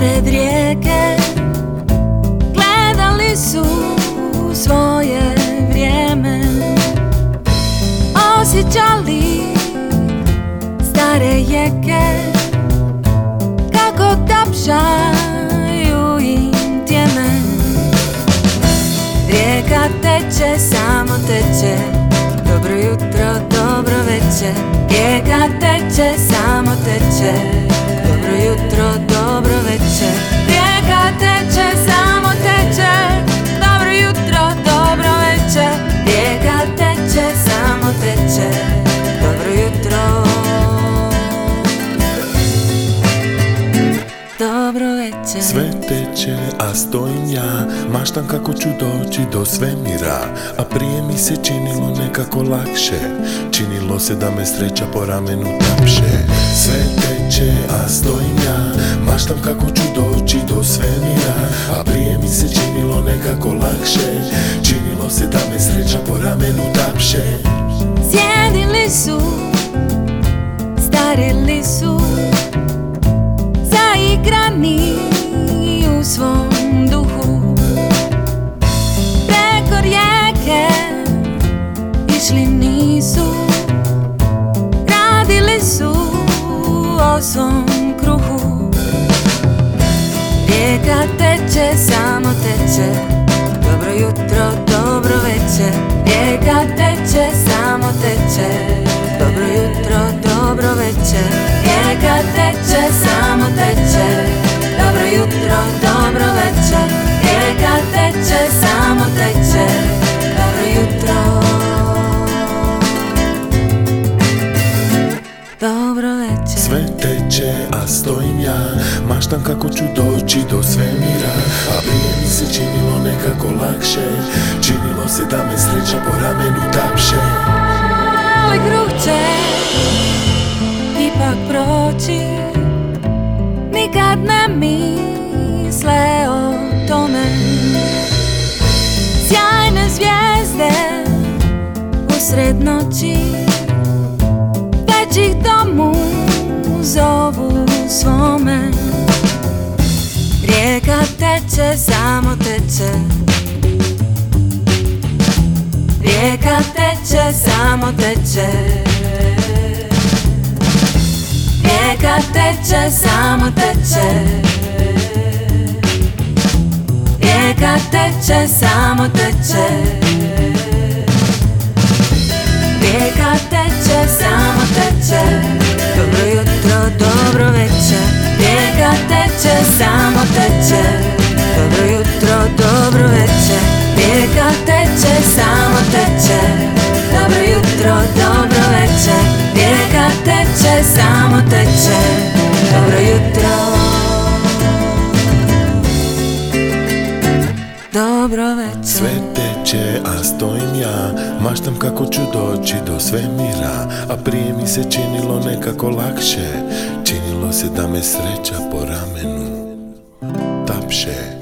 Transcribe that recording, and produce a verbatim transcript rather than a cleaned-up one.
pored rijeke gledali su svoje vrijeme, osjećali stare jeke kako tapšaju im tjeme. Rijeka teče, samo teče, dobro jutro, dobro večer. Rijeka teče, samo teče, dobro jutro, dobro večer. Rijeka teče, samo teče, dobro jutro, dobro večer. Rijeka teče, samo teče, dobro jutro, dobro večer. Sve teče, a stojim ja, maštam kako ću doći do svemira. A prije mi se činilo nekako lakše, činilo se da me sreća po ramenu tapše. Sve teče, a stojim ja, maštam kako ću doći do svemira. A prije mi se činilo nekako lakše, činilo se da me sreća po ramenu tapše. Sjedili su, starili su, zaigrani u svom duhu. Preko rijeke išli nisu, radili su o svom kruhu. Rijeka teče, samo teče, dobro jutro, dobro večer. Rijeka teče, samo teče, dobro jutro, dobro večer. Rijeka teče, samo teče, dobro jutro, dobro večer. Rijeka teče, samo teče, dobro jutro, dobro večer. Sve teče, a stojim ja, maštam kako ću doći do svemira. A prije mi se činilo nekako lakše, činilo se da me sreća po ramenu tapše. Ali kruh će ipak proći, nikad ne misle o tome. Sjajne zvijezde usred noći već ih domu zovu svome. Rijeka teče, samo teče, rijeka teče, samo teče. Rijeka teče, samo teče, rijeka teče, samo teče. Rijeka teče, samo teče, dobro jutro, dobro večer. Rijeka teče, samo teče, dobro jutro, dobro večer. Rijeka teče, samo teče, dobro jutro, dobro večer. Rijeka teče, samo teče, dobro jutro, dobro večer. Sve teče, a stojim ja, maštam kako ću doći do svemira. A prije mi se činilo nekako lakše, činilo se da me sreća po ramenu tapše.